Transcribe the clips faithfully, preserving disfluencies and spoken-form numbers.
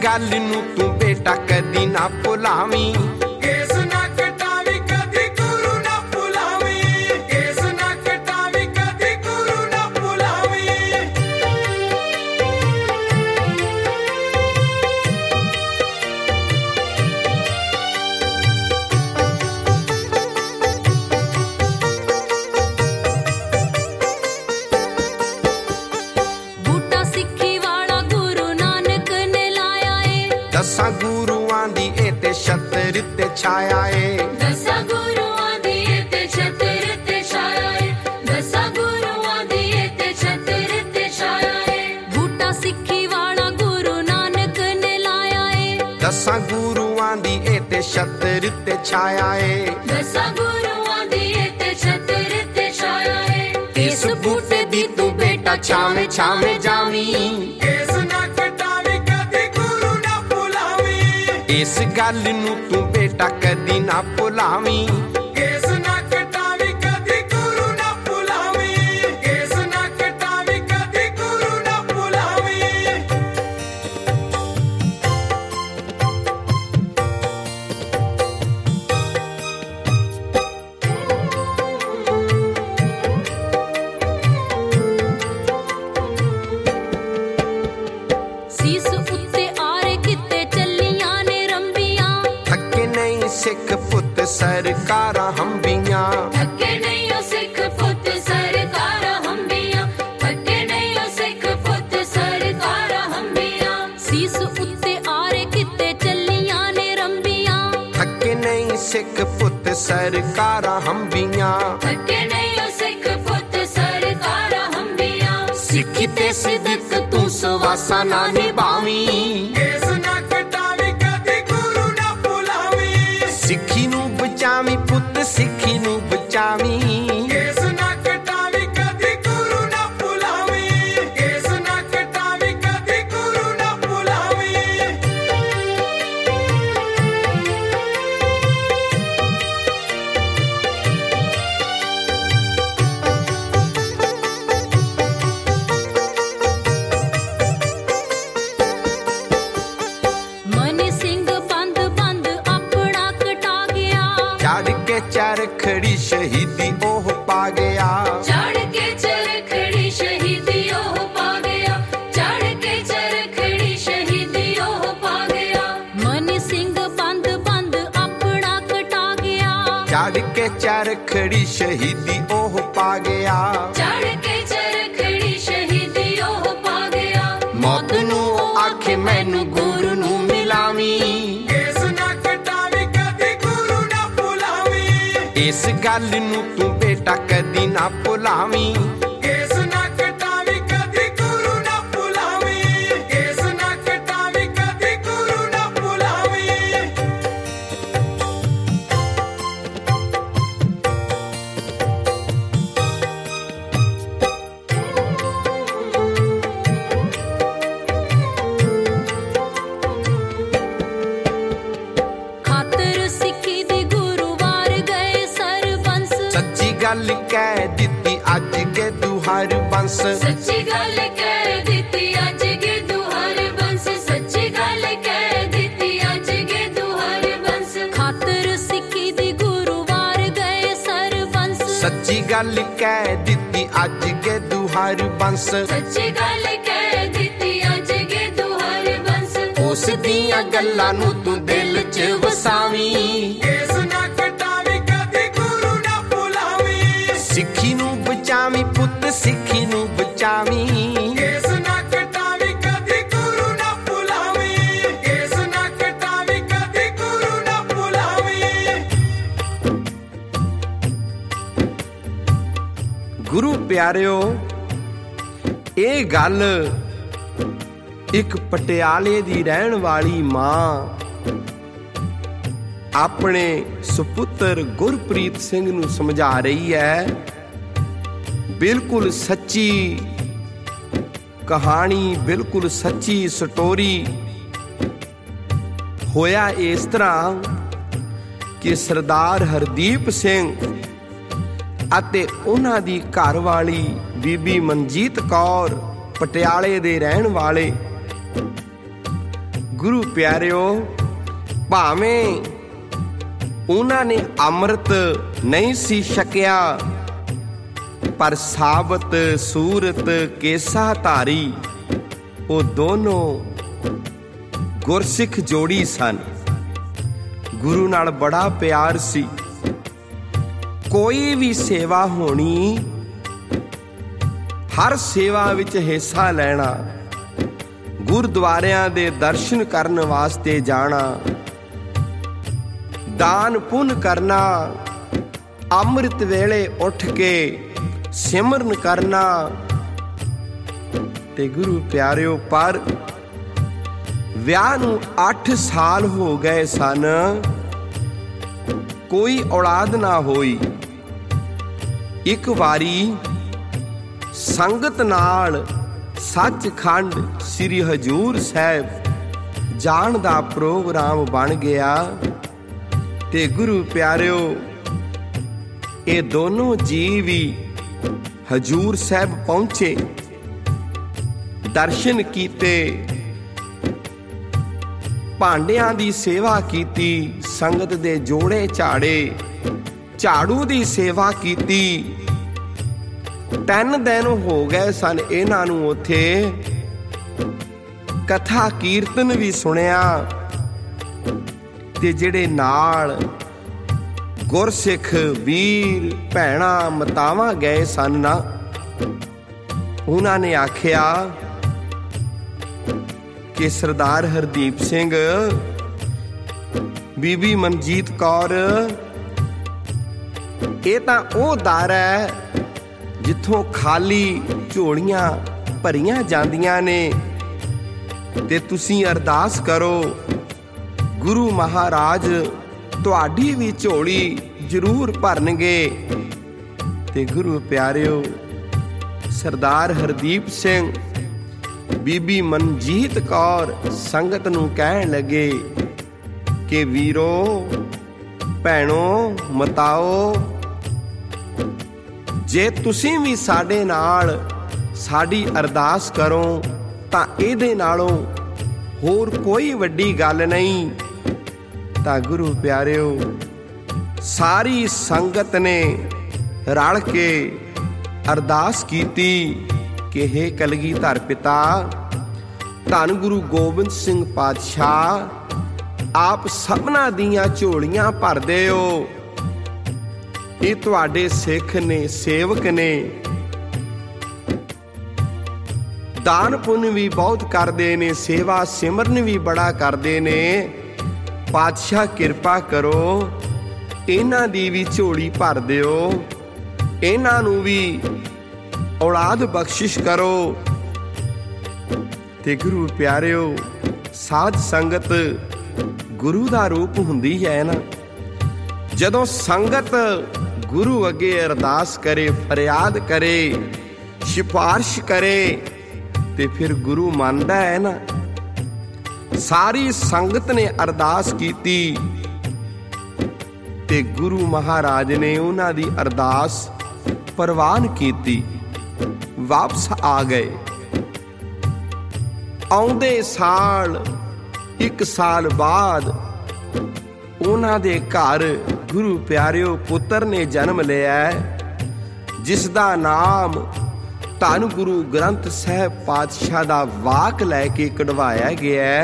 गल नूं तू बेटा कदी ना भुलावी। केस ना कटावी कदी गुरु ना भुलावी। केस ना कटावी कदी गुरु ना भुलावी। बूटा सिक्खी वाला गुरु नानक ने लाया है। दसां गुरुआं दी ए ते छतर ते छाया ए। दसा गुरुआं दी ए ते छतर ते छाया है। दसा गुरुआं दी ए ते छतर ते छाया है। बूटा सिक्खी वाला गुरु नानक ने लाया है। दसां गुरुआं दी ए ते छतर ते छाया ए। दसा गुरुआं दी ए ते छतर ते छाया है। इस बूटे दी तू बेटा छावे छावे जावी। केस ना कटावी कदी गुरु ना भुलावी। इस गल नूं तू बेटा कदी ना भुलावी। केस ना कटावी कदी गुरु ना भुलावी। केस ना कटावी कदी गुरु ना भुलावी। ਸੀਸ ਉੱਤੇ ਆਰੇ ਕਿਤੇ ਚੱਲੀਆਂ ਨੇ ਰੰਬੀਆਂ। थके नहीं सिख पुत सरकारां हंबियां। ਥੱਕੇ ਨਹੀਂ ਉਹ ਸਿੱਖ ਪੁੱਤ ਸਰਕਾਰਾਂ ਹੰਬੀਆਂ। ਥੱਕੇ ਨਹੀਂ ਉਹ ਸਿੱਖ ਪੁੱਤ ਸਰਕਾਰਾਂ ਹੰਬੀਆਂ। ਸੀਸ ਉੱਤੇ ਆਰੇ ਕਿਤੇ ਚੱਲੀਆਂ ਨੇ ਰੰਬੀਆਂ। थके नहीं सिख पुत सरकारां हंबियां। ਥੱਕੇ ਨਹੀਂ ਉਹ ਸਿੱਖ ਪੁੱਤ ਸਰਕਾਰਾਂ ਹੰਬੀਆਂ। सिखी ते सिदक तू सवासा ना निभावी। केस ना कटावी कदी गुरु ना भुलावी। सिखी नू बचावी पुत सिखी नू बचावी। केस ना कटावी कदी गुरु ना भुलावी। केस ना कटावी कदी गुरु ना भुलावी। ਮਨੀ ਸਿੰਘ ਬੰਦ ਬੰਦ ਆਪਣਾ ਕਟਾ ਗਿਆ। चढ़ के चरखड़ी शहीदी ओह पा गया। ਚੜ ਕੇ ਚਰਖੜੀ ਸ਼ਹੀਦੀ ਉਹ ਪਾ ਗਿਆ। ਚੜ ਕੇ ਚਰਖੜੀ ਸ਼ਹੀਦੀ ਉਹ ਪਾ ਗਿਆ। ਮਨੀ ਸਿੰਘ ਬੰਦ ਬੰਦ ਆਪਣਾ ਕਟਾ ਗਿਆ। चढ़ के चरखड़ी शहीदी ओह पा गया। ਚੜ ਕੇ ਚਰਖੜੀ ਸ਼ਹੀਦੀ ਉਹ ਪਾ ਗਿਆ। मौत नू आखे मैनू गुरु नू मिलावी। केस ना कटावी कदी गुरु ना भुलावी। इस गल नू तू बेटा कदी ना भुलावी। केस ना कटावी कदी गुरु ना भुलावी। केस ना कटावी कदी गुरु ना भुलावी। ਖਾਤਰ ਸਿੱਖੀ ਦੀ ਗੁਰੂ ਵਾਰ ਗਏ ਸਰਬੰਸ। सच्ची गल कह दित्ती अज के दुहर बंस। ਸੱਚੀ ਗੱਲ ਕਹਿ ਦਿੱਤੀ ਅੱਜ ਗੇ ਦੁਹਰ ਬੰਸ। ਸੱਚੀ ਗੱਲ ਕਹਿ ਦਿੱਤੀ ਅੱਜ ਗੇ ਦੁਹਰ ਬੰਸ। ਖਾਤਰ ਸਿੱਖੀ ਦੀ ਗੁਰੂ ਵਾਰ ਗਏ ਸਰਬੰਸ। सच्ची गल कह दित्ती अज के दुहर बंस। ਸੱਚੀ ਗੱਲ ਕਹਿ ਦਿੱਤੀ ਅੱਜ ਗੇ ਦੁਹਰ ਬੰਸ। उस दियां गल्लां नू तू दिल च वसावी। केस ना कटावी कदी गुरु ना भुलावी। सिखी नू बचावी पुत सिखी नू बचावी। केस ना कटावी कदी गुरु ना भुलावी। केस ना कटावी कदी गुरु ना भुलावी। गुरु प्यारिओ ਇਹ ਗੱਲ ਇੱਕ ਪਟਿਆਲੇ ਦੀ ਰਹਿਣ ਵਾਲੀ ਮਾਂ ਆਪਣੇ ਸੁਪੁੱਤਰ ਗੁਰਪ੍ਰੀਤ ਸਿੰਘ ਨੂੰ ਸਮਝਾ ਰਹੀ ਹੈ। ਬਿਲਕੁਲ ਸੱਚੀ ਕਹਾਣੀ, ਬਿਲਕੁਲ ਸੱਚੀ ਸਟੋਰੀ। ਹੋਇਆ ਇਸ ਤਰ੍ਹਾਂ ਕਿ ਸਰਦਾਰ ਹਰਦੀਪ ਸਿੰਘ ਅਤੇ ਉਹਨਾਂ ਦੀ ਘਰਵਾਲੀ ਬੀਬੀ ਮਨਜੀਤ ਕੌਰ ਪਟਿਆਲੇ ਦੇ ਰਹਿਣ ਵਾਲੇ ਗੁਰੂ ਪਿਆਰਿਓ, ਭਾਵੇਂ ਉਹਨਾਂ ਨੇ ਅੰਮ੍ਰਿਤ ਨਹੀਂ ਸੀ ਛਕਿਆ, ਪਰ ਸਾਬਤ ਸੂਰਤ ਕੇਸਾ ਧਾਰੀ ਉਹ ਦੋਨੋਂ ਗੁਰਸਿੱਖ ਜੋੜੀ ਸਨ। ਗੁਰੂ ਨਾਲ ਬੜਾ ਪਿਆਰ ਸੀ। ਕੋਈ ਵੀ ਸੇਵਾ ਹੋਣੀ, ਹਰ ਸੇਵਾ ਵਿੱਚ ਹਿੱਸਾ ਲੈਣਾ, ਗੁਰਦੁਆਰਿਆਂ ਦੇ ਦਰਸ਼ਨ ਕਰਨ ਵਾਸਤੇ ਜਾਣਾ, ਦਾਨ ਪੁੰਨ ਕਰਨਾ, ਅੰਮ੍ਰਿਤ ਵੇਲੇ ਉੱਠ ਕੇ ਸਿਮਰਨ ਕਰਨਾ। ਤੇ ਗੁਰੂ ਪਿਆਰਿਓ, ਪਰ ਵਿਆਹ ਨੂੰ ਅੱਠ ਸਾਲ ਹੋ ਗਏ ਸਨ, ਕੋਈ ਔਲਾਦ ਨਾ ਹੋਈ। ਇੱਕ ਵਾਰੀ ਸੰਗਤ ਨਾਲ ਸੱਚਖੰਡ ਸ੍ਰੀ ਹਜ਼ੂਰ ਸਾਹਿਬ ਜਾਣ ਦਾ ਪ੍ਰੋਗਰਾਮ ਬਣ ਗਿਆ। ਤੇ ਗੁਰੂ ਪਿਆਰਿਓ, ਇਹ ਦੋਨੋਂ ਜੀ ਵੀ ਹਜ਼ੂਰ ਸਾਹਿਬ ਪਹੁੰਚੇ, ਦਰਸ਼ਨ ਕੀਤੇ, ਭਾਂਡਿਆਂ ਦੀ ਸੇਵਾ ਕੀਤੀ, ਸੰਗਤ ਦੇ ਜੋੜੇ ਝਾੜੇ, ਝਾੜੂ ਦੀ ਸੇਵਾ ਕੀਤੀ। ਤਿੰਨ ਦਿਨ ਹੋ ਗਏ ਸਨ ਇਹਨਾਂ ਨੂੰ ਉੱਥੇ। ਕਥਾ ਕੀਰਤਨ ਵੀ ਸੁਣਿਆ। ਤੇ ਜਿਹੜੇ ਨਾਲ ਗੁਰਸਿੱਖ ਵੀਰ ਭੈਣਾਂ ਮਾਤਾਵਾਂ ਗਏ ਸਨ ਨਾ, ਉਹਨਾਂ ਨੇ ਆਖਿਆ ਕਿ ਸਰਦਾਰ ਹਰਦੀਪ ਸਿੰਘ, ਬੀਬੀ ਮਨਜੀਤ ਕੌਰ, ਇਹ ਤਾਂ ਉਹ ਦਰ ਹੈ ਜਿੱਥੋਂ ਖਾਲੀ ਝੋਲੀਆਂ ਭਰੀਆਂ ਜਾਂਦੀਆਂ ਨੇ। ਤੇ ਤੁਸੀਂ ਅਰਦਾਸ ਕਰੋ, ਗੁਰੂ ਮਹਾਰਾਜ ਤੁਹਾਡੀ ਵੀ ਝੋਲੀ ਜ਼ਰੂਰ ਭਰਨਗੇ। ਤੇ ਗੁਰੂ ਪਿਆਰਿਓ, ਸਰਦਾਰ ਹਰਦੀਪ ਸਿੰਘ, ਬੀਬੀ ਮਨਜੀਤ ਕੌਰ ਸੰਗਤ ਨੂੰ ਕਹਿਣ ਲੱਗੇ ਕਿ ਵੀਰੋ, ਭੈਣੋ, ਮਤਾਓ, ਜੇ ਤੁਸੀਂ ਵੀ ਸਾਡੇ ਨਾਲ ਸਾਡੀ ਅਰਦਾਸ ਕਰੋ ਤਾਂ ਇਹਦੇ ਨਾਲੋਂ ਹੋਰ ਕੋਈ ਵੱਡੀ ਗੱਲ ਨਹੀਂ। ਤਾਂ ਗੁਰੂ ਪਿਆਰਿਓ, ਸਾਰੀ ਸੰਗਤ ਨੇ ਰਲ ਕੇ ਅਰਦਾਸ ਕੀਤੀ ਕਿ ਹੇ ਕਲਗੀਧਰ ਪਿਤਾ, ਧੰਨ ਗੁਰੂ ਗੋਬਿੰਦ ਸਿੰਘ ਪਾਤਸ਼ਾਹ, ਆਪ ਸਭਨਾਂ ਦੀਆਂ ਝੋਲੀਆਂ ਭਰਦੇ ਹੋ। ਇਹ ਤੁਹਾਡੇ ਸਿੱਖ ਨੇ, ਸੇਵਕ ਨੇ, ਦਾਨ ਪੁੰਨ ਵੀ ਬਹੁਤ ਕਰਦੇ ਨੇ, ਸੇਵਾ ਸਿਮਰਨ ਵੀ ਬੜਾ ਕਰਦੇ ਨੇ। ਪਾਤਸ਼ਾਹ ਕਿਰਪਾ ਕਰੋ, ਇਹਨਾਂ ਦੀ ਵੀ ਝੋਲੀ ਭਰ ਦਿਓ, ਇਹਨਾਂ ਨੂੰ ਵੀ ਔਲਾਦ ਬਖਸ਼ਿਸ਼ ਕਰੋ। ਤੇ ਗੁਰੂ ਪਿਆਰਿਓ, ਸਾਧ ਸੰਗਤ ਗੁਰੂ ਦਾ ਰੂਪ ਹੁੰਦੀ ਹੈ ਨਾ। ਜਦੋਂ ਸੰਗਤ ਗੁਰੂ ਅੱਗੇ ਅਰਦਾਸ ਕਰੇ, ਫਰਿਆਦ ਕਰੇ, ਸਿਫਾਰਿਸ਼ ਕਰੇ, ਤੇ ਫਿਰ ਗੁਰੂ ਮੰਨਦਾ ਹੈ ਨਾ। ਸਾਰੀ ਸੰਗਤ ਨੇ ਅਰਦਾਸ ਕੀਤੀ ਤੇ ਗੁਰੂ ਮਹਾਰਾਜ ਨੇ ਉਹਨਾਂ ਦੀ ਅਰਦਾਸ ਪ੍ਰਵਾਨ ਕੀਤੀ, ਵਾਪਸ ਆ ਗਏ। ਆਉਂਦੇ ਸਾਲ, ਇੱਕ ਸਾਲ ਬਾਅਦ, ਉਹਨਾਂ ਦੇ ਘਰ ਗੁਰੂ ਪਿਆਰਿਓ ਪੁੱਤਰ ਨੇ ਜਨਮ ਲਿਆ, ਜਿਸ ਦਾ ਨਾਮ ਧੰਨ ਗੁਰੂ ਗ੍ਰੰਥ ਸਾਹਿਬ ਪਾਤਸ਼ਾਹ ਦਾ ਵਾਕ ਲੈ ਕੇ ਕਢਵਾਇਆ ਗਿਆ।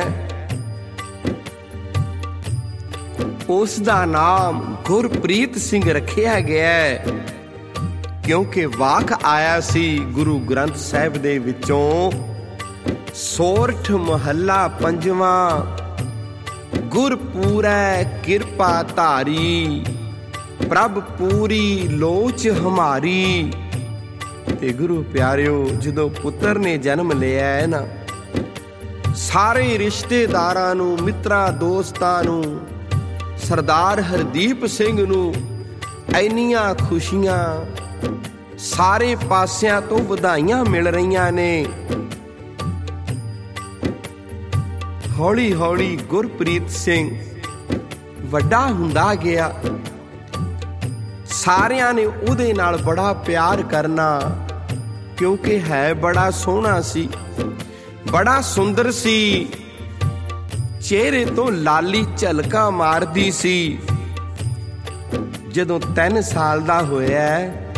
ਉਸ ਦਾ ਨਾਮ ਗੁਰਪ੍ਰੀਤ ਸਿੰਘ ਰੱਖਿਆ ਗਿਆ, ਕਿਉਂਕਿ ਵਾਕ ਆਇਆ ਸੀ ਗੁਰੂ ਗ੍ਰੰਥ ਸਾਹਿਬ ਦੇ ਵਿੱਚੋਂ, ਸੋਰਠ ਮਹੱਲਾ ਪੰਜਵਾਂ, ਗੁਰ ਪੂਰੈ ਕਿਰਪਾ ਧਾਰੀ, ਪ੍ਰਭ ਪੂਰੀ ਲੋਚ ਹਮਾਰੀ। ਤੇ ਗੁਰੂ ਪਿਆਰਿਓ, ਜਦੋਂ ਪੁੱਤਰ ਨੇ ਜਨਮ ਲਿਆ ਹੈ ਨਾ, ਸਾਰੇ ਰਿਸ਼ਤੇਦਾਰਾਂ ਨੂੰ, ਮਿੱਤਰਾਂ ਦੋਸਤਾਂ ਨੂੰ, ਸਰਦਾਰ ਹਰਦੀਪ ਸਿੰਘ ਨੂੰ ਇੰਨੀਆਂ ਖੁਸ਼ੀਆਂ, ਸਾਰੇ ਪਾਸਿਆਂ ਤੋਂ ਵਧਾਈਆਂ ਮਿਲ ਰਹੀਆਂ ਨੇ। ਹੌਲੀ ਹੌਲੀ ਗੁਰਪ੍ਰੀਤ ਸਿੰਘ ਵੱਡਾ ਹੁੰਦਾ ਗਿਆ। ਸਾਰਿਆਂ ਨੇ ਉਹਦੇ ਨਾਲ ਬੜਾ ਪਿਆਰ ਕਰਨਾ, ਕਿਉਂਕਿ ਹੈ ਬੜਾ ਸੋਹਣਾ ਸੀ, ਬੜਾ ਸੁੰਦਰ ਸੀ। ਚਿਹਰੇ ਤੋਂ ਲਾਲੀ ਝਲਕਾਂ ਮਾਰਦੀ ਸੀ। ਜਦੋਂ ਤਿੰਨ ਸਾਲ ਦਾ ਹੋਇਆ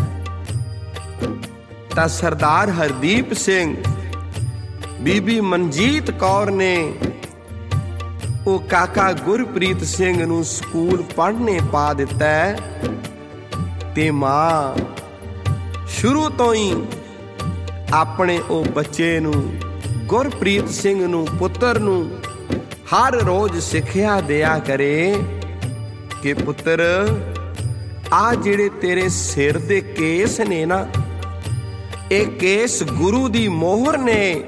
ਤਾਂ ਸਰਦਾਰ ਹਰਦੀਪ ਸਿੰਘ, ਬੀਬੀ ਮਨਜੀਤ ਕੌਰ ਨੇ ਉਹ ਕਾਕਾ ਗੁਰਪ੍ਰੀਤ ਸਿੰਘ ਨੂੰ ਸਕੂਲ ਪੜ੍ਹਨੇ ਪਾ ਦਿੱਤਾ ਤੇ ਮਾਂ ਸ਼ੁਰੂ ਤੋਂ ਹੀ ਆਪਣੇ ਉਹ ਬੱਚੇ ਨੂੰ, ਗੁਰਪ੍ਰੀਤ ਸਿੰਘ ਨੂੰ, ਪੁੱਤਰ ਨੂੰ ਹਰ ਰੋਜ਼ ਸਿੱਖਿਆ ਦਿਆ ਕਰੇ ਕਿ ਪੁੱਤਰ ਆ ਜਿਹੜੇ ਤੇਰੇ ਸਿਰ ਦੇ ਕੇਸ ਨੇ ਨਾ, ਇਹ ਕੇਸ ਗੁਰੂ ਦੀ ਮੋਹਰ ਨੇ।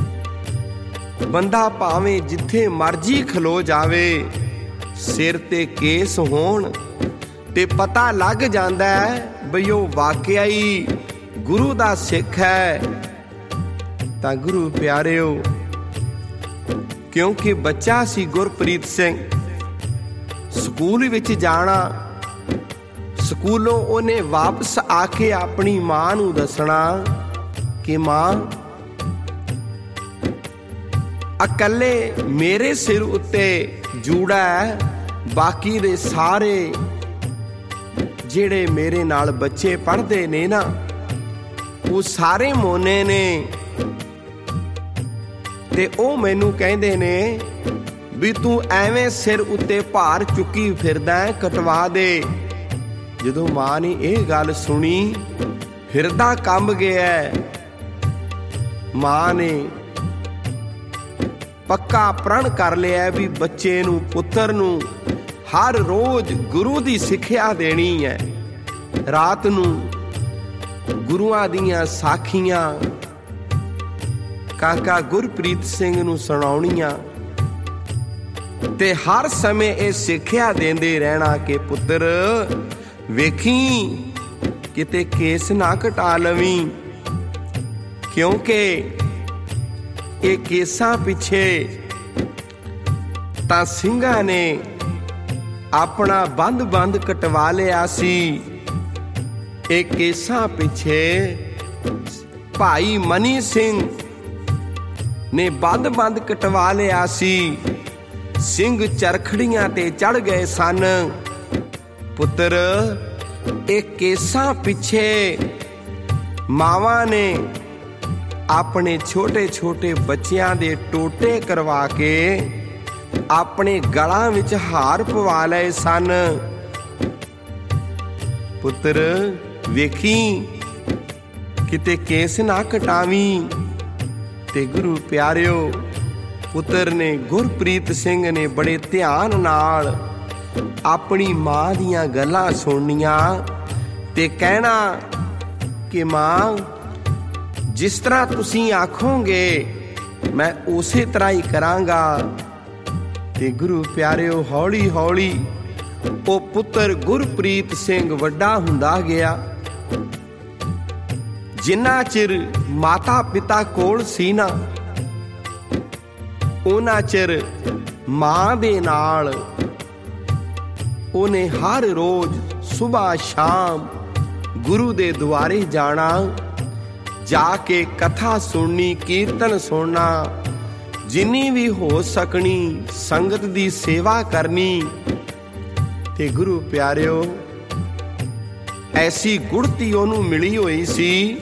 ਬੰਦਾ ਭਾਵੇਂ ਜਿੱਥੇ ਮਰਜੀ ਖਲੋ ਜਾਵੇ, ਸਿਰ ਤੇ ਕੇਸ ਹੋਣ ਤੇ ਪਤਾ ਲੱਗ ਜਾਂਦਾ ਹੈ ਬਈ ਉਹ ਵਾਕਿਆ ਹੀ ਗੁਰੂ ਦਾ ਸਿੱਖ ਹੈ। ਤਾਂ ਗੁਰੂ ਪਿਆਰਿਓ, ਕਿਉਂਕਿ ਬੱਚਾ ਸੀ ਗੁਰਪ੍ਰੀਤ ਸਿੰਘ, ਸਕੂਲ ਵਿੱਚ ਜਾਣਾ, ਸਕੂਲੋਂ ਉਹਨੇ ਵਾਪਸ ਆ ਕੇ ਆਪਣੀ ਮਾਂ ਨੂੰ ਦੱਸਣਾ ਕਿ ਮਾਂ, ਇਕੱਲੇ ਮੇਰੇ ਸਿਰ ਉੱਤੇ ਜੂੜਾ ਹੈ, ਬਾਕੀ ਦੇ ਸਾਰੇ ਜਿਹੜੇ ਮੇਰੇ ਨਾਲ ਬੱਚੇ ਪੜ੍ਹਦੇ ਨੇ ਨਾ, ਉਹ ਸਾਰੇ ਮੋਨੇ ਨੇ ਤੇ ਉਹ ਮੈਨੂੰ ਕਹਿੰਦੇ ਨੇ ਵੀ ਤੂੰ ਐਵੇਂ ਸਿਰ ਉੱਤੇ ਭਾਰ ਚੁੱਕੀ ਫਿਰਦਾ, ਕਟਵਾ ਦੇ। ਜਦੋਂ ਮਾਂ ਨੇ ਇਹ ਗੱਲ ਸੁਣੀ, ਹਿਰਦਾ ਕੰਬ ਗਿਆ। ਮਾਂ ਨੇ ਪੱਕਾ ਪ੍ਰਣ ਕਰ ਲਿਆ ਵੀ ਬੱਚੇ ਨੂੰ, ਪੁੱਤਰ ਨੂੰ ਹਰ ਰੋਜ਼ ਗੁਰੂ ਦੀ ਸਿੱਖਿਆ ਦੇਣੀ ਹੈ। ਰਾਤ ਨੂੰ ਗੁਰੂਆਂ ਦੀਆਂ ਸਾਖੀਆਂ ਕਾਕਾ ਗੁਰਪ੍ਰੀਤ ਸਿੰਘ ਨੂੰ ਸੁਣਾਉਣੀਆਂ ਤੇ ਹਰ ਸਮੇਂ ਇਹ ਸਿੱਖਿਆ ਦਿੰਦੇ ਰਹਿਣਾ ਕਿ ਪੁੱਤਰ ਵੇਖੀ ਕਿਤੇ ਕੇਸ ਨਾ ਕਟਾ ਲਵੀਂ, ਕਿਉਂਕਿ ਇਹ ਕੇਸਾਂ ਪਿੱਛੇ ਤਾਂ ਸਿੰਘਾਂ ਨੇ ਆਪਣਾ ਬੰਦ ਬੰਦ ਕਟਵਾ ਲਿਆ ਸੀ। ਇਹ ਕੇਸਾਂ ਪਿੱਛੇ ਭਾਈ ਮਨੀ ਸਿੰਘ ਨੇ ਬੰਦ ਬੰਦ ਕਟਵਾ ਲਿਆ ਸੀ। ਸਿੰਘ ਚਰਖੜੀਆਂ ਤੇ ਚੜ ਗਏ ਸਨ। ਪੁੱਤਰ ਇਹ ਕੇਸਾਂ ਪਿੱਛੇ ਮਾਵਾਂ ਨੇ ਆਪਣੇ ਛੋਟੇ ਛੋਟੇ ਬੱਚਿਆਂ ਦੇ ਟੋਟੇ ਕਰਵਾ ਕੇ ਆਪਣੇ ਗਲਾਂ ਵਿੱਚ ਹਾਰ ਪਵਾ ਲਏ ਸਨ। ਪੁੱਤਰ ਵੇਖੀ ਕਿਤੇ ਕੇਸ ਨਾ ਕਟਾਵੀਂ। ਤੇ ਗੁਰੂ ਪਿਆਰਿਓ, ਪੁੱਤਰ ਨੇ, ਗੁਰਪ੍ਰੀਤ ਸਿੰਘ ਨੇ ਬੜੇ ਧਿਆਨ ਨਾਲ ਆਪਣੀ ਮਾਂ ਦੀਆਂ ਗੱਲਾਂ ਸੁਣਨੀਆਂ ਤੇ ਕਹਿਣਾ ਕਿ ਮਾਂ, ਜਿਸ ਤਰ੍ਹਾਂ ਤੁਸੀਂ ਆਖੋਗੇ ਮੈਂ ਉਸੇ ਤਰ੍ਹਾਂ ਹੀ ਕਰਾਂਗਾ। ਤੇ ਗੁਰੂ ਪਿਆਰਿਓ, ਹੌਲੀ ਹੌਲੀ ਉਹ ਪੁੱਤਰ ਗੁਰਪ੍ਰੀਤ ਸਿੰਘ ਵੱਡਾ ਹੁੰਦਾ ਗਿਆ। ਜਿੰਨਾ ਚਿਰ ਮਾਤਾ ਪਿਤਾ ਕੋਲ ਸੀ ਨਾ, ਉਹਨਾਂ ਚਿਰ ਮਾਂ ਦੇ ਨਾਲ ਉਹਨੇ ਹਰ ਰੋਜ਼ ਸੁਬਾਹ ਸ਼ਾਮ ਗੁਰੂ ਦੇ ਦੁਆਰੇ ਜਾਣਾ, ਜਾ ਕੇ ਕਥਾ ਸੁਣਨੀ, ਕੀਰਤਨ ਸੁਣਨਾ, ਜਿੰਨੀ ਵੀ ਹੋ ਸਕਣੀ ਸੰਗਤ ਦੀ ਸੇਵਾ ਕਰਨੀ। ਤੇ ਗੁਰੂ ਪਿਆਰਿਓ, ਐਸੀ ਗੁੜਤੀ ਉਹਨੂੰ ਮਿਲੀ ਹੋਈ ਸੀ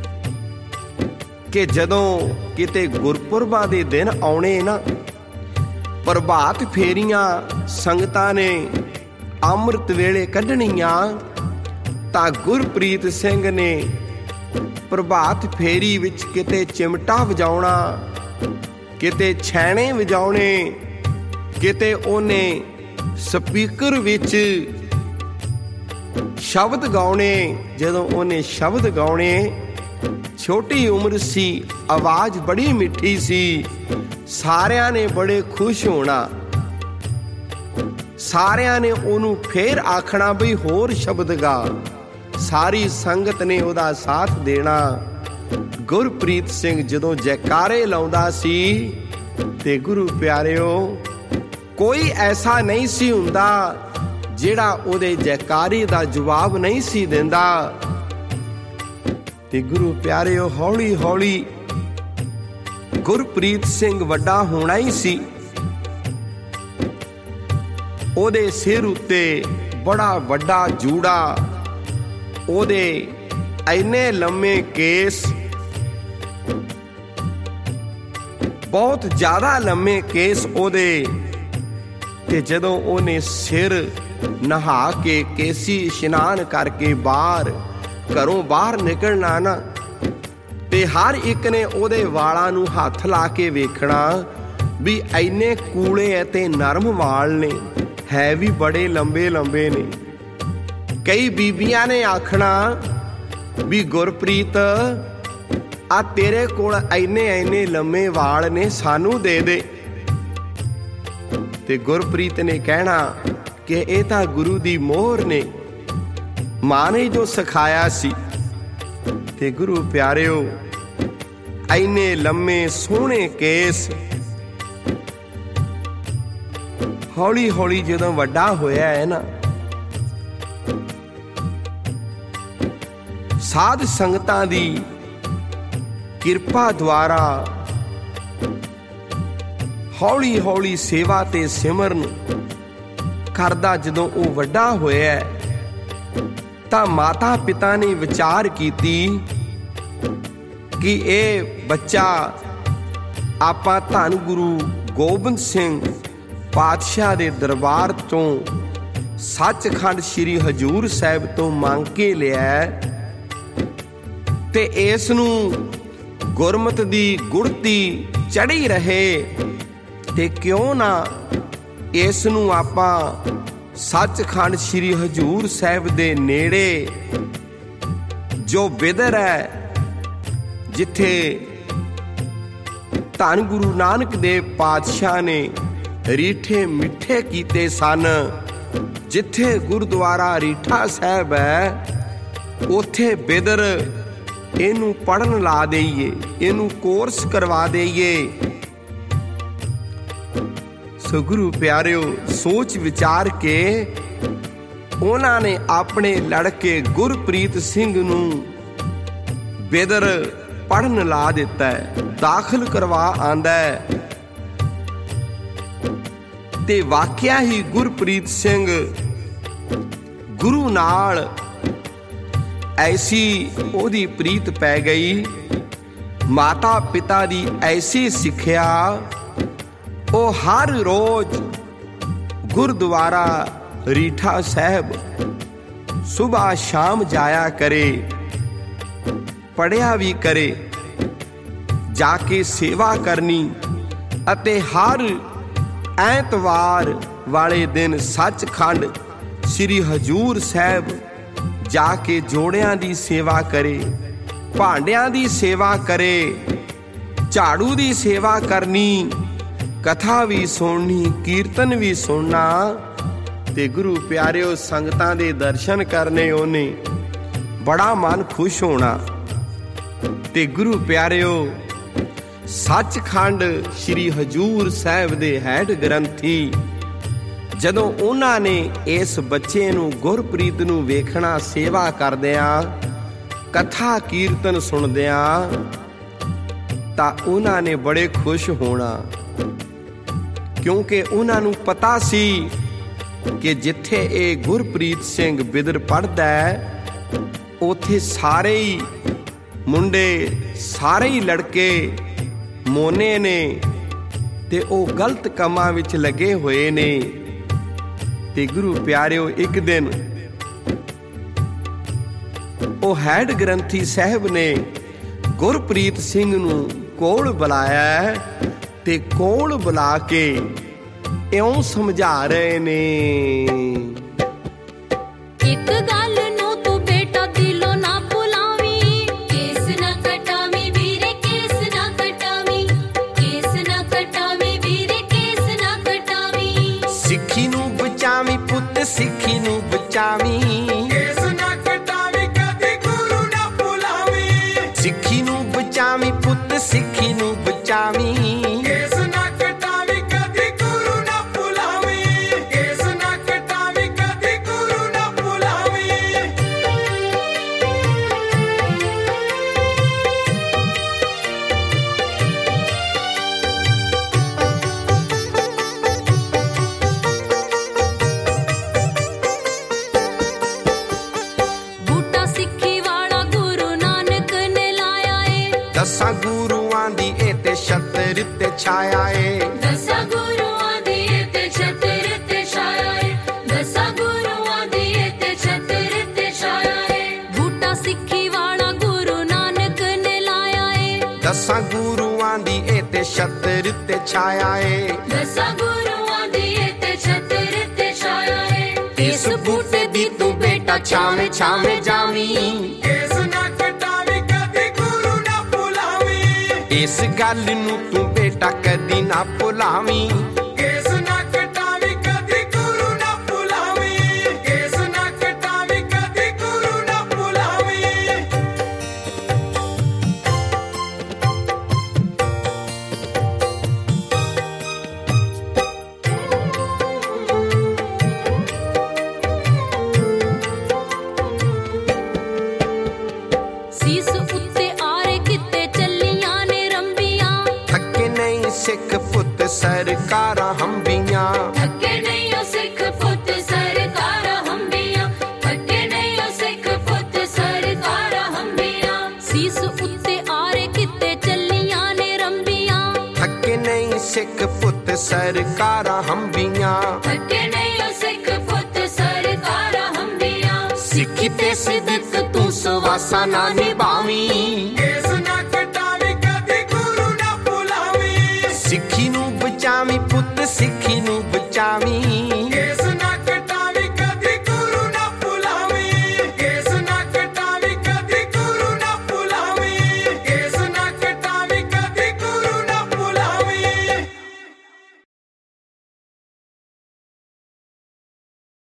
ਕਿ ਜਦੋਂ ਕਿਤੇ ਗੁਰਪੁਰਬਾਂ ਦੇ ਦਿਨ ਆਉਣੇ ਨਾ, ਪ੍ਰਭਾਤ ਫੇਰੀਆਂ ਸੰਗਤਾਂ ਨੇ ਅੰਮ੍ਰਿਤ ਵੇਲੇ ਕੱਢਣੀਆਂ, ਤਾਂ ਗੁਰਪ੍ਰੀਤ ਸਿੰਘ ਨੇ ਪ੍ਰਭਾਤ ਫੇਰੀ ਵਿੱਚ ਕਿਤੇ ਚਿਮਟਾ ਵਜਾਉਣਾ, ਕਿਤੇ ਛੈਣੇ ਵਜਾਉਣੇ, ਕਿਤੇ ਉਹਨੇ ਸਪੀਕਰ ਵਿੱਚ ਸ਼ਬਦ ਗਾਉਣੇ। ਜਦੋਂ ਉਹਨੇ ਸ਼ਬਦ ਗਾਉਣੇ, ਛੋਟੀ ਉਮਰ ਸੀ, ਆਵਾਜ਼ ਬੜੀ ਮਿੱਠੀ ਸੀ, ਸਾਰਿਆਂ ਨੇ ਬੜੇ ਖੁਸ਼ ਹੋਣਾ। ਸਾਰਿਆਂ ਨੇ ਉਹਨੂੰ ਫੇਰ ਆਖਣਾ ਬਈ ਹੋਰ ਸ਼ਬਦ ਗਾ। ਸਾਰੀ ਸੰਗਤ ਨੇ ਉਹਦਾ ਸਾਥ ਦੇਣਾ। ਗੁਰਪ੍ਰੀਤ ਸਿੰਘ ਜਦੋਂ ਜੈਕਾਰੇ ਲਾਉਂਦਾ ਸੀ ਤੇ ਗੁਰੂ ਪਿਆਰਿਓ, ਕੋਈ ਐਸਾ ਨਹੀਂ ਸੀ ਹੁੰਦਾ ਜਿਹੜਾ ਉਹਦੇ ਜੈਕਾਰੇ ਦਾ ਜਵਾਬ ਨਹੀਂ ਸੀ ਦਿੰਦਾ। ਤੇ ਗੁਰੂ ਪਿਆਰਿਓ, ਹੌਲੀ ਹੌਲੀ ਗੁਰਪ੍ਰੀਤ ਸਿੰਘ ਵੱਡਾ ਹੋਣਾ ਹੀ ਸੀ। ਉਹਦੇ ਸਿਰ ਉੱਤੇ ਬੜਾ ਵੱਡਾ ਜੂੜਾ, ਉਹਦੇ ਇੰਨੇ ਲੰਮੇ ਕੇਸ, ਬਹੁਤ ਜ਼ਿਆਦਾ ਲੰਮੇ ਕੇਸ ਉਹਦੇ। ਤੇ ਜਦੋਂ ਉਹਨੇ ਸਿਰ ਨਹਾ ਕੇ ਕੇਸੀ ਇਸ਼ਨਾਨ ਕਰਕੇ ਬਾਹਰ ਘਰੋਂ ਬਾਹਰ ਨਿਕਲਣਾ ਨਾ, ਤੇ ਹਰ ਇੱਕ ਨੇ ਉਹਦੇ ਵਾਲਾਂ ਨੂੰ ਹੱਥ ਲਾ ਕੇ ਵੇਖਣਾ ਵੀ ਇੰਨੇ ਕੂਲੇ ਅਤੇ ਨਰਮ ਵਾਲ ਨੇ, ਹੈ ਵੀ ਬੜੇ ਲੰਬੇ ਲੰਬੇ ਨੇ। ਕਈ ਬੀਬੀਆਂ ਨੇ ਆਖਣਾ ਵੀ ਗੁਰਪ੍ਰੀਤ ਆ ਤੇਰੇ ਕੋਲ ਇੰਨੇ ਇੰਨੇ ਲੰਮੇ ਵਾਲ ਨੇ, ਸਾਨੂੰ ਦੇ ਦੇ। ਤੇ ਗੁਰਪ੍ਰੀਤ ਨੇ ਕਹਿਣਾ ਕਿ ਇਹ ਤਾਂ ਗੁਰੂ ਦੀ ਮੋਹਰ ਨੇ, ਮਾਂ ਨੇ ਜੋ ਸਿਖਾਇਆ ਸੀ। ਤੇ ਗੁਰੂ ਪਿਆਰਿਓ, ਇੰਨੇ ਲੰਮੇ ਸੋਹਣੇ ਕੇਸ ਹੌਲੀ ਹੌਲੀ ਜਦੋਂ ਵੱਡਾ ਹੋਇਆ ਹੈ ਨਾ, ਸਾਧ ਸੰਗਤਾਂ ਦੀ ਕਿਰਪਾ ਦੁਆਰਾ ਹੌਲੀ ਹੌਲੀ ਸੇਵਾ ਤੇ ਸਿਮਰਨ ਕਰਦਾ ਜਦੋਂ ਉਹ ਵੱਡਾ ਹੋਇਆ, ਤਾਂ ਮਾਤਾ ਪਿਤਾ ਨੇ ਵਿਚਾਰ ਕੀਤੀ ਕਿ ਇਹ ਬੱਚਾ ਆਪਾਂ ਧੰਨ ਗੁਰੂ ਗੋਬਿੰਦ ਸਿੰਘ ਪਾਤਸ਼ਾਹ ਦੇ ਦਰਬਾਰ ਤੋਂ ਸੱਚਖੰਡ ਸ੍ਰੀ ਹਜ਼ੂਰ ਸਾਹਿਬ ਤੋਂ ਮੰਗ ਕੇ ਲਿਆ, ਤੇ ਇਸ ਨੂੰ ਗੁਰਮਤਿ ਦੀ ਗੁੜਤੀ ਚੜ੍ਹੀ ਰਹੇ। ਤੇ ਕਿਉਂ ਨਾ ਇਸ ਨੂੰ ਆਪਾਂ ਸੱਚਖੰਡ ਸ੍ਰੀ ਹਜ਼ੂਰ ਸਾਹਿਬ ਦੇ ਨੇੜੇ ਜੋ ਬਿਦਰ ਹੈ, ਜਿੱਥੇ ਧੰਨ ਗੁਰੂ ਨਾਨਕ ਦੇਵ ਪਾਤਸ਼ਾਹ ਨੇ ਰੀਠੇ ਮਿੱਠੇ ਕੀਤੇ ਸਨ, ਜਿੱਥੇ ਗੁਰਦੁਆਰਾ ਰੀਠਾ ਸਾਹਿਬ ਹੈ, ਉੱਥੇ ਬਿਦਰ ਇਹਨੂੰ ਪੜਨ ਲਾ ਦੇਈਏ, ਇਹਨੂੰ ਕੋਰਸ ਕਰਵਾ ਦੇਈਏ। ਸੋ ਗੁਰੂ ਪਿਆਰਿਓ, ਸੋਚ ਵਿਚਾਰ ਕੇ ਉਹਨਾਂ ਨੇ ਆਪਣੇ ਲੜਕੇ ਗੁਰਪ੍ਰੀਤ ਸਿੰਘ ਨੂੰ ਬਿਦਰ ਪੜਨ ਲਾ ਦਿੱਤਾ, ਦਾਖਲ ਕਰਵਾ ਆਂਦਾ। ਤੇ ਵਾਕਿਆ ਹੀ ਗੁਰਪ੍ਰੀਤ ਸਿੰਘ ਗੁਰੂ ਨਾਲ ਐਸੀ ਉਹਦੀ ਪ੍ਰੀਤ ਪੈ ਗਈ, ਮਾਤਾ ਪਿਤਾ ਦੀ ਐਸੀ ਸਿੱਖਿਆ, ਉਹ ਹਰ ਰੋਜ਼ ਗੁਰਦੁਆਰਾ ਰੀਠਾ ਸਾਹਿਬ ਸੁਬਾਹ ਸ਼ਾਮ ਜਾਇਆ ਕਰੇ, ਪੜਿਆ ਵੀ ਕਰੇ, ਜਾ ਕੇ ਸੇਵਾ ਕਰਨੀ, ਅਤੇ ਹਰ ਐਤਵਾਰ ਵਾਲੇ ਦਿਨ ਸੱਚਖੰਡ ਸ੍ਰੀ ਹਜ਼ੂਰ ਸਾਹਿਬ ਜਾ ਕੇ ਜੋੜਿਆਂ ਦੀ ਸੇਵਾ ਕਰੇ, ਭਾਂਡਿਆਂ ਦੀ ਸੇਵਾ ਕਰੇ, ਝਾੜੂ ਦੀ ਸੇਵਾ ਕਰਨੀ, ਕਥਾ ਵੀ ਸੁਣਨੀ, ਕੀਰਤਨ ਵੀ ਸੁਣਨਾ। ਤੇ ਗੁਰੂ ਪਿਆਰਿਓ, ਸੰਗਤਾਂ ਦੇ ਦਰਸ਼ਨ ਕਰਨੇ ਉਹਨੇ, ਬੜਾ ਮਨ ਖੁਸ਼ ਹੋਣਾ। ਤੇ ਗੁਰੂ ਪਿਆਰਿਓ, ਸੱਚਖੰਡ ਸ੍ਰੀ ਹਜ਼ੂਰ ਸਾਹਿਬ ਦੇ ਹੈਡ ਗ੍ਰੰਥੀ ਜਦੋਂ ਉਹਨਾਂ ਨੇ ਇਸ ਬੱਚੇ ਨੂੰ ਗੁਰਪ੍ਰੀਤ ਨੂੰ ਵੇਖਣਾ, ਸੇਵਾ ਕਰਦਿਆਂ, ਕਥਾ ਕੀਰਤਨ ਸੁਣਦਿਆਂ, ਤਾਂ ਉਹਨਾਂ ਨੇ ਬੜੇ ਖੁਸ਼ ਹੋਣਾ, ਕਿਉਂਕਿ ਉਹਨਾਂ ਨੂੰ ਪਤਾ ਸੀ ਕਿ ਜਿੱਥੇ ਇਹ ਗੁਰਪ੍ਰੀਤ ਸਿੰਘ ਬਿਦਰ ਪੜ੍ਹਦਾ ਹੈ, ਉੱਥੇ ਸਾਰੇ ਹੀ ਮੁੰਡੇ, ਸਾਰੇ ਹੀ ਲੜਕੇ ਮੋਨੇ ਨੇ, ਤੇ ਉਹ ਗਲਤ ਕੰਮਾਂ ਵਿੱਚ ਲੱਗੇ ਹੋਏ ਨੇ। ਤੇ ਗੁਰੂ ਪਿਆਰਿਓ, ਇੱਕ ਦਿਨ ਉਹ ਹੈਡ ਗ੍ਰੰਥੀ ਸਾਹਿਬ ਨੇ ਗੁਰਪ੍ਰੀਤ ਸਿੰਘ ਨੂੰ ਕੋਲ ਬੁਲਾਇਆ, ਤੇ ਕੋਲ ਬੁਲਾ ਕੇ ਇਉਂ ਸਮਝਾ ਰਹੇ ਨੇ, ਇੱਕ ਗੱਲ ਨੂੰ ਤੂੰ ਬੇਟਾ ਦਿਲੋਂ ਨਾ ਭੁਲਾਵੀਂ, ਕੇਸ ਨਾ ਕਟਾਵੀਂ ਵੀਰੇ, ਕੇਸ ਨਾ ਕਟਾਵੀਂ, ਕੇਸ ਨਾ ਕਟਾਵੀਂ ਵੀਰੇ, ਕੇਸ ਨਾ ਕਟਾਵੀਂ। ਸਿੱਖੀ ਨੂੰ ਬਚਾਵੀਂ ਪੁੱਤ, ਸਿੱਖੀ ਨੂੰ ਬਚਾਵੀਂ, ਕੇਸ ਨਾ ਕਟਾਵੀਂ ਕਦੀ ਗੁਰੂ ਨਾ ਭੁਲਾਵੀਂ, ਸਿੱਖੀ ਨੂੰ ਬਚਾਵੀਂ ਪੁੱਤ, ਸਿੱਖੀ ਨੂੰ ਬਚਾਵੀਂ। ਕੇਸ ਨਾ ਕਟਾਵੀਂ ਕਦੀ ਗੁਰੂ ਨਾ ਭੁਲਾਵੀਂ, ਕੇਸ ਨਾ ਕਟਾਵੀਂ ਕਦੀ ਗੁਰੂ ਨਾ ਭੁਲਾਵੀਂ। ਦਸਾਂ ਗੁਰੂਆਂ ਦੀ ਇਹ ਤੇ ਛਤਰ ਤੇ ਛਾਇਆ ਏ ਦਸਾਂ ਗੁਰੂਆਂ ਦੀ ਇਹ ਤੇ ਛਤਰ ਤੇ ਛਾਇਆ ਏ ਦਸਾਂ ਗੁਰੂਆਂ ਦੀ ਇਹ ਤੇ ਛਤਰ ਤੇ ਛਾਇਆ ਏ ਬੂਟਾ ਸਿੱਖੀ ਵਾਲਾ ਗੁਰੂ ਨਾਨਕ ਨੇ ਲਾਇਆ ਏ ਦਸਾਂ ਗੁਰੂਆਂ ਦੀ ਇਹ ਤੇ ਛਤਰ ਤੇ ਛਾਇਆ ਏ ਦਸਾਂ ਗੁਰੂਆਂ ਦੀ ਇਹ ਤੇ ਛਤਰ ਤੇ ਛਾਇਆ ਏ ਇਸ ਬੂਟੇ ਦੀ ਤੂੰ ਬੇਟਾ ਛਾਵੇਂ ਛਾਵੇਂ ਜਾਵੀਂ ਕੇਸ ਨਾ ਕਟਾਵੀਂ ਕਦੀ ਗੁਰੂ ਨਾ ਭੁਲਾਵੀਂ ਇਸ ਗੱਲ ਨੂੰ ਤੂੰ ਬੇਟਾ ਕਦੀ ਨਾ ਭੁਲਾਵੀਂ ਕੇਸ ਨਾ ਕਟਾਵੀਂ ਕਦੀ ਗੁਰੂ ਨਾ ਭੁਲਾਵੀਂ ਕੇਸ ਨਾ ਕਟਾਵੀਂ ਕਦੀ ਗੁਰੂ ਨਾ ਭੁਲਾਵੀਂ ਸੀਸ ਉੱਤੇ ਆਰੇ ਕਿਤੇ ਚੱਲੀਆਂ ਨੇ ਰੰਬੀਆਂ ਥੱਕੇ ਨਹੀਂ ਸਿੱਖ ਪੁੱਤ ਸਰਕਾਰਾਂ ਹੰਬੀਆਂ ਥੱਕੇ ਨਹੀਂ ਉਹ ਸਿੱਖ ਪੁੱਤ ਸਰਕਾਰਾਂ ਹੰਬੀਆਂ ਥੱਕੇ ਨਹੀਂ ਉਹ ਸਿੱਖ ਪੁੱਤ ਸਰਕਾਰਾਂ ਹੰਬੀਆਂ ਸੀਸ ਉੱਤੇ ਆਰੇ ਕਿਤੇ ਚੱਲੀਆਂ ਨੇ ਰੰਬੀਆਂ ਥੱਕੇ ਨਹੀਂ ਸਿੱਖ ਪੁੱਤ ਸਰਕਾਰਾਂ ਹੰਬੀਆਂ ਥੱਕੇ ਨਹੀਂ ਉਹ ਸਿੱਖ ਪੁੱਤ ਸਰਕਾਰਾਂ ਹੰਬੀਆਂ ਸਿੱਖੀ ਤੇ ਸਿਦਕ ਤੂੰ ਸਵਾਸਾਂ ਨਾ ਨਿਭਾਵੀਂ